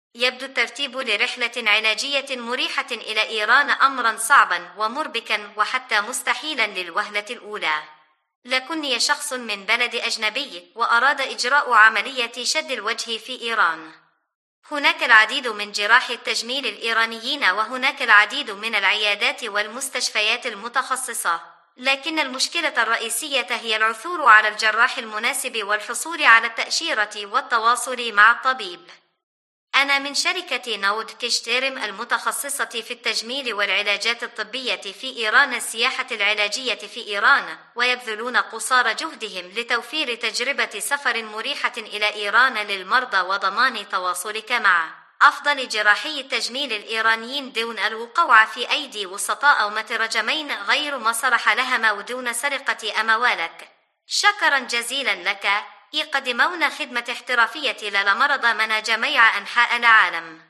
يبدو الترتيب لرحلة علاجية مريحة إلى إيران أمرًا صعبًا ومربكًا وحتى مستحيلًا للوهلة الأولى. لكني شخص من بلد أجنبي، وأراد إجراء عملية شد الوجه في إيران. هناك العديد من جراحي التجميل الإيرانيين، وهناك العديد من العيادات والمستشفيات المتخصصة. لكن المشكلة الرئيسية هي العثور على الجراح المناسب والحصول على التأشيرة والتواصل مع الطبيب. أنا من شركة نود كشتيرم المتخصصة في التجميل والعلاجات الطبية في إيران. السياحة العلاجية في إيران، ويبذلون قصارى جهدهم لتوفير تجربة سفر مريحة إلى إيران للمرضى وضمان تواصلك مع أفضل جراحي التجميل الإيرانيين دون الوقوع في أيدي وسطاء أو مترجمين غير مصرح لهم ودون سرقة أموالك. شكرا جزيلا لك. يقدمون خدمة احترافية للمرضى من جميع أنحاء العالم.